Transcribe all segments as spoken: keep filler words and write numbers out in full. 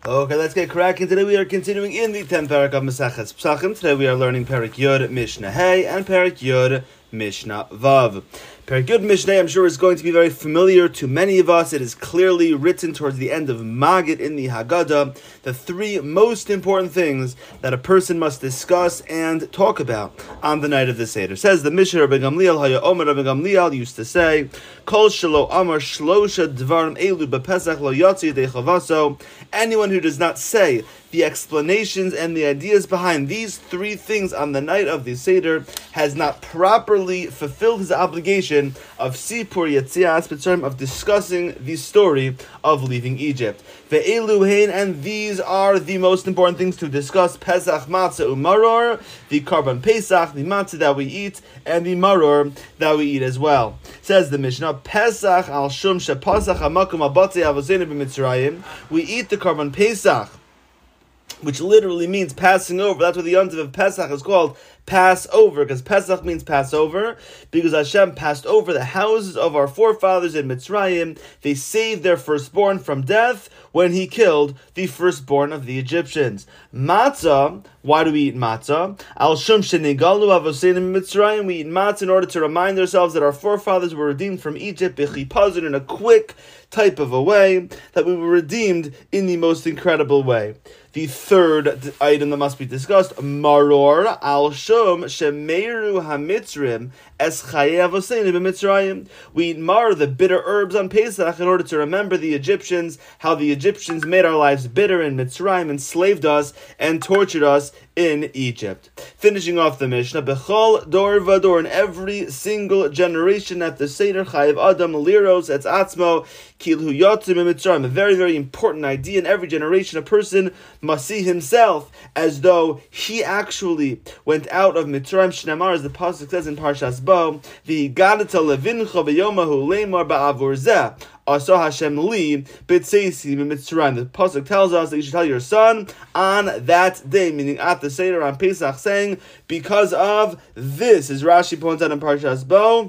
Okay, let's get cracking. Today we are continuing in the tenth parak of Maseches Pesachim. Today we are learning Parak Yud Mishnah Hey and Parak Yud Mishnah Vav. Parak Yud Mishnah, I'm sure, is going to be very familiar to many of us. It is clearly written towards the end of Magid in the Haggadah, the three most important things that a person must discuss and talk about on the night of the Seder. Says the Mishnah, Rabbi Gamliel, Haya Omer Rabbi Gamliel used to say, Kol shelo amar shlosha dvarim elu bepesach lo yatzi yedei chavaso. Anyone who does not say the explanations and the ideas behind these three things on the night of the Seder has not properly fulfilled his obligation of Sipur Yetzias B'Tzarim, of discussing the story of leaving Egypt. Ve'elu hein, and these are the most important things to discuss: Pesach matzah u'maror, the Karban Pesach, the matzah that we eat, and the maror that we eat as well. Says the Mishnah, Pesach al shum shepasach hamakum abatei avosenu b'Mitzrayim. We eat the Karban Pesach, which literally means passing over. That's what the yontiv of Pesach is called, Passover, because Pesach means Passover, because Hashem passed over the houses of our forefathers in Mitzrayim. They saved their firstborn from death when he killed the firstborn of the Egyptians. Matzah, why do we eat matzah? Al shum shenigalu avoseinu Mitzrayim. We eat matzah in order to remind ourselves that our forefathers were redeemed from Egypt, b'chipazon, in a quick type of a way, that we were redeemed in the most incredible way. The third item that must be discussed, maror al shum shemeru hamitzrim es chayev oseinu b'Mitzrayim. We eat mar, the bitter herbs, on Pesach in order to remember the Egyptians, how the Egyptians made our lives bitter in Mitzrayim, enslaved us, and tortured us in Egypt. Finishing off the Mishnah, bechol dor vador, in every single generation at the Seder, chayev adam liros etz atzmo kilhu yotzim b'Mitzrayim. A very, very important idea. In every generation, a person must see himself as though he actually went out of Mitzrayim. Shnamar, as the pasuk says in Parshas Bo, v'higadata levincha b'yomahu leimar ba'avur zeh Asa Hashem li b'tzeisi b'Mitzrayim. The pasuk tells us that you should tell your son on that day, meaning at the Seder on Pesach, saying, because of this, as Rashi points out in Parshas Bo,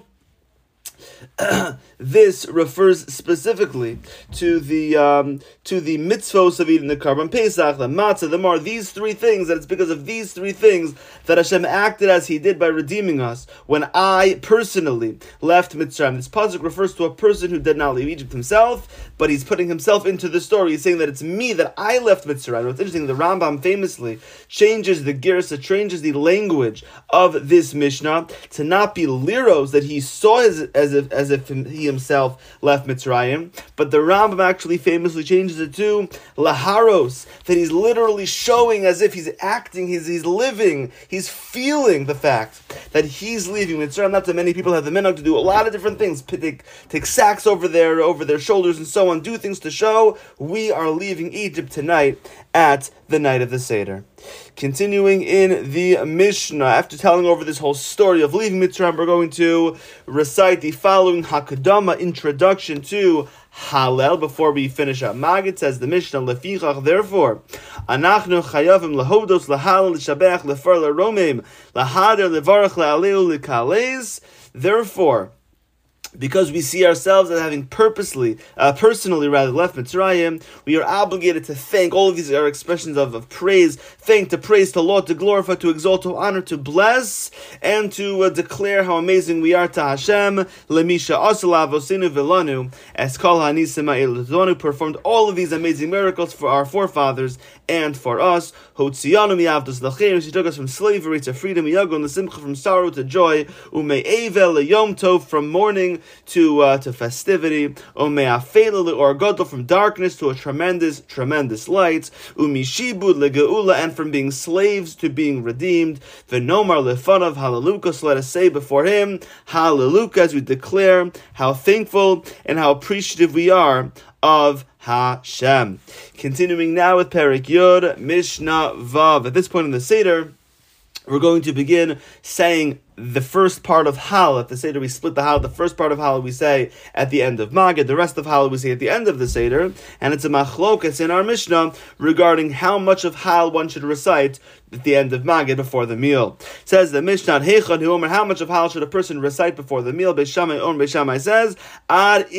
this refers specifically to the um, to the mitzvos of eating the Karban Pesach, the matzah, the mar, these three things, that it's because of these three things that Hashem acted as He did by redeeming us when I personally left Mitzrayim. This pasuk refers to a person who did not leave Egypt himself, but he's putting himself into the story. He's saying that it's me, that I left Mitzrayim. What's interesting, the Rambam famously changes the girsa, changes the language of this Mishnah to not be liros, that he saw as, as if as if he himself left Mitzrayim, but the Rambam actually famously changes it to laharos, that he's literally showing as if he's acting, he's he's living, he's feeling the fact that he's leaving Mitzrayim. Not that many people have the minhag to do a lot of different things, take, take sacks over their over their shoulders and so on, do things to show we are leaving Egypt tonight at the night of the Seder. Continuing in the Mishnah, after telling over this whole story of leaving Mitzrayim, we're going to recite the following Hakadama, introduction to Hallel, before we finish up Magid. Says the Mishnah, Lefichach, therefore, Anachnu chayavim lehodos lahal l'shabech lefer l'romim lahader levarach le'aleu l'kales. Therefore, because we see ourselves as having purposely, uh, personally rather, left Mitzrayim, we are obligated to thank. All of these are expressions of, of praise, thank, to praise, to laud, to glorify, to exalt, to honor, to bless, and to uh, declare how amazing we are to Hashem. Lemisha asalav osinu velanu, as kol hanisim ha'elu, the one who performed all of these amazing miracles for our forefathers and for us. Hotziyanu mi'avdos lachem, she took us from slavery to freedom, yagon l'simcha, from sorrow to joy, ume'evel le'yom tov, from mourning to uh, to festivity, ume'afela or gadol, from darkness to a tremendous, tremendous light, umishibud legeula, and from being slaves to being redeemed. V'nomar lefanav hallelujah, so let us say before Him hallelujah, as we declare how thankful and how appreciative we are of Hashem. Continuing now with Parak Yud Mishnah Vav. At this point in the Seder, we're going to begin saying the first part of Hal. At the Seder, we split the Hal. The first part of Hal we say at the end of Magid. The rest of Hal we say at the end of the Seder. And it's a machlokas in our Mishnah regarding how much of Hal one should recite at the end of Magid before the meal. It says the Mishnah, Heichon Hu Omer, how much of Hal should a person recite before the meal? Beis Shammai Omer, Beis Shammai says, Ad im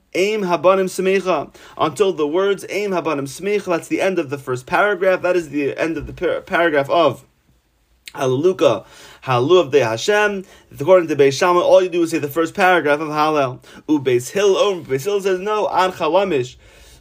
Aim habanim smecha, until the words Aim habanim smecha, that's the end of the first paragraph, that is the end of the par- paragraph of Hallelujah, Hallelu of the Hashem. According to Beis Shammai, all you do is say the first paragraph of Hallel. U Beis Hill, oh, Beis Hill says no, An Chalamish.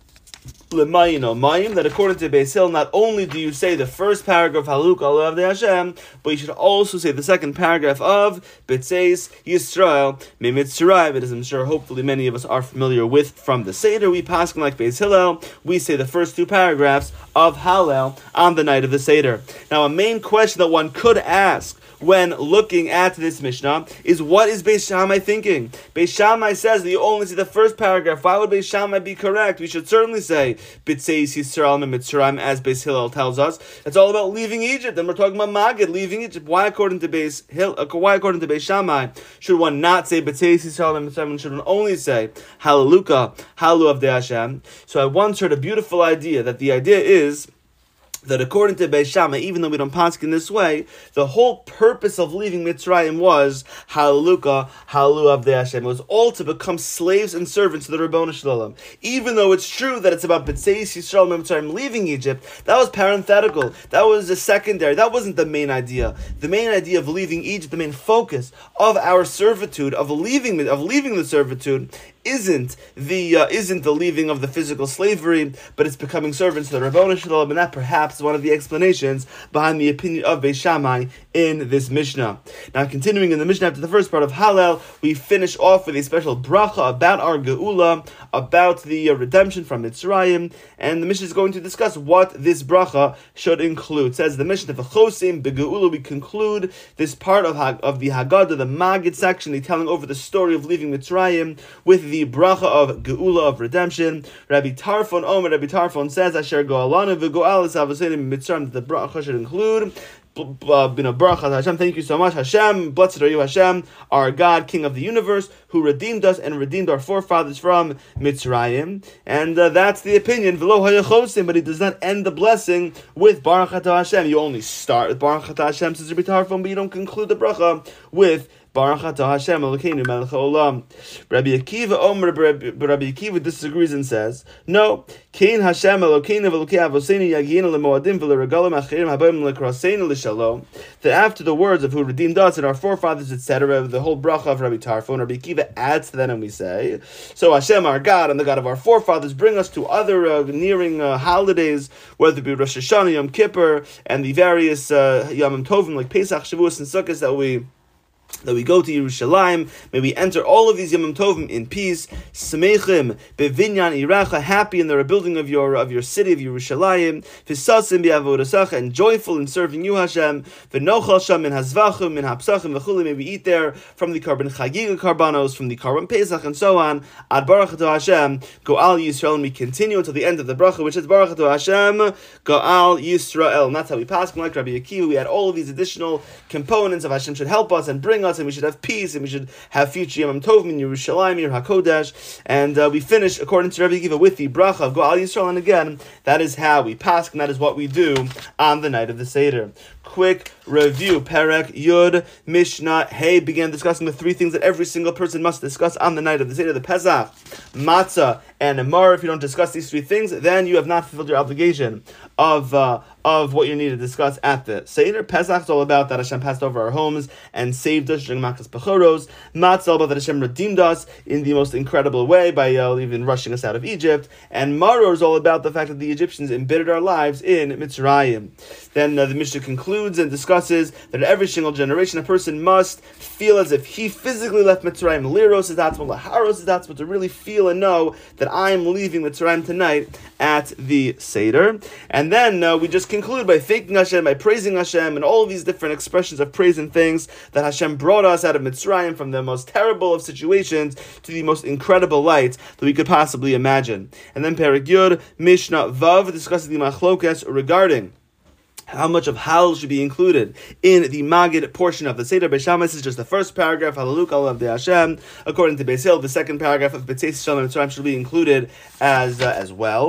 That according to Beis Hill, not only do you say the first paragraph Haluk Allah of the Hashem, but you should also say the second paragraph of B'tzeis Yisrael Mitzrayim. It is, I'm sure, hopefully many of us are familiar with from the Seder. We pass like Beis Hillel. We say the first two paragraphs of Hallel on the night of the Seder. Now, a main question that one could ask when looking at this Mishnah is, what is Beis Shammai thinking? Beis Shammai says that you only see the first paragraph. Why would Beis Shammai be correct? We should certainly say B'tzeis Yisrael Mitzrayim, as Beis Hillel tells us. It's all about leaving Egypt, and we're talking about Magid, leaving Egypt. Why, according to Beis Hill, why, according to Beis Shammai, should one not say B'tzeis Yisrael Mitzrayim, and should one only say Hallelujah, Hallelu of the Hashem? So I once heard a beautiful idea, that the idea is that according to Beis Shammai, even though we don't pasuk in this way, the whole purpose of leaving Mitzrayim was Hallelujah, Hallelu of the Hashem. It was all to become slaves and servants to the Ribono Shel Olam. Even though it's true that it's about B'tzeis Yisrael Mitzrayim leaving Egypt, that was parenthetical. That was a secondary. That wasn't the main idea. The main idea of leaving Egypt, the main focus of our servitude, of leaving of leaving the servitude, isn't the uh, isn't the leaving of the physical slavery, but it's becoming servants to the Ribono Shel Olam, and that perhaps is one of the explanations behind the opinion of Beis Shammai in this Mishnah. Now, continuing in the Mishnah, after the first part of Hallel, we finish off with a special bracha about our Geula, about the uh, redemption from Mitzrayim, and the Mishnah is going to discuss what this bracha should include. It says the Mishnah, V'chosim b'Geula, we conclude this part of Hag- of the Haggadah, the Magid section, the telling over the story of leaving Mitzrayim, with the bracha of Geula, of redemption. Rabbi Tarfon Omer, Rabbi Tarfon says, Asher go'alanu v'go'al esavasenim Mitzrayim, that the bracha should include, uh, you know, Baruch Hashem, thank you so much, Hashem, blessed are you, Hashem, our God, King of the universe, who redeemed us and redeemed our forefathers from Mitzrayim. And uh, that's the opinion, V'lo hayachosim, but he does not end the blessing with Baruch Atah Hashem. You only start with Baruch Atah Hashem, says Rabbi Tarfon, but you don't conclude the bracha with Baruch Atah Hashem Elokeinu Melech Haolam. Rabbi Akiva Omer, but Rabbi Akiva disagrees and says, no, Kein Hashem Elokeinu Velokei Avoseinu Yagienu Lemoadim V'leregalim Achirim Habayim Lekraseinu L'Shalom. That after the words of who redeemed us and our forefathers, et cetera, the whole bracha of Rabbi Tarfon, Rabbi Akiva adds to that, and we say, so Hashem, our God, and the God of our forefathers, bring us to other uh, nearing uh, holidays, whether it be Rosh Hashanah, Yom Kippur, and the various uh, Yom Tovim like Pesach, Shavuos, and Sukkot that we that we go to Yerushalayim. May we enter all of these Yom Tovim in peace. Smeichim bevinyan iracha, happy in the rebuilding of your of your city of Yerushalayim. V'sasim be'avodasacha, and joyful in serving you, Hashem. V'nochal sham min hazvachim min hapsachim v'chuli. May we eat there from the carbon chagiga karbanos, from the carbon pesach, and so on. Ad baruch to Hashem, go'al Yisrael, and we continue until the end of the bracha, which is baruch to Hashem, go'al Yisrael. And that's how we pass. Like Rabbi Akiva, we had all of these additional components of Hashem should help us and bring us, and we should have peace, and we should have future Yom Tovim in Yerushalayim, Yer HaKodesh, and uh, we finish, according to Rabbi Akiva, with the bracha of Go'al Yisrael, and again, that is how we pass, and that is what we do on the night of the Seder. Quick review. Perek Yud Mishnah Hey began discussing the three things that every single person must discuss on the night of the Seder, the Pesach, Matzah, and Emor. If you don't discuss these three things, then you have not fulfilled your obligation of uh, of what you need to discuss at the Seder. Pesach is all about that Hashem passed over our homes and saved us during Makas Bechoros. Matzah, all about that Hashem redeemed us in the most incredible way by uh, even rushing us out of Egypt. And Maror is all about the fact that the Egyptians embittered our lives in Mitzrayim. Then uh, the Mishnah concludes and discusses that every single generation a person must feel as if he physically left Mitzrayim. Liros is that's what Laharos is that's what to really feel and know that I am leaving Mitzrayim tonight at the Seder. And then uh, we just conclude by thanking Hashem, by praising Hashem, and all of these different expressions of praise and things that Hashem brought us out of Mitzrayim from the most terrible of situations to the most incredible light that we could possibly imagine. And then Perek Yud Mishnah Vav discusses the machlokas regarding how much of Hallel should be included in the Magid portion of the Seder. Beis Shammai is just the first paragraph, Hallelujah of the Hashem. According to Beis Hill, the second paragraph of B'tzeis Yisrael Mitzrayim should be included as uh, as well.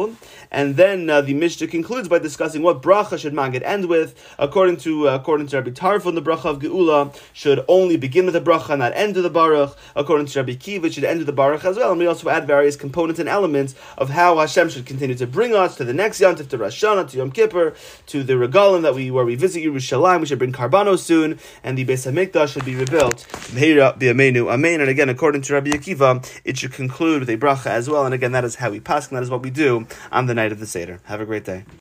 and then uh, the Mishnah concludes by discussing what bracha should Magid end with. According to uh, according to Rabbi Tarfon, the bracha of Geula should only begin with the bracha, not end with the baruch. According to Rabbi Kiva, it should end with the baruch as well. And we also add various components and elements of how Hashem should continue to bring us to the next Yom Tov, to Rosh Hashanah, to Yom Kippur, to the Regalim that we where we visit Yerushalayim. We should bring Karbanos soon, and the Beis Hamikdash should be rebuilt. Amen. And again, according to Rabbi Akiva, it should conclude with a bracha as well. And again, that is how we pass, and that is what we do on the night of the Seder. Have a great day.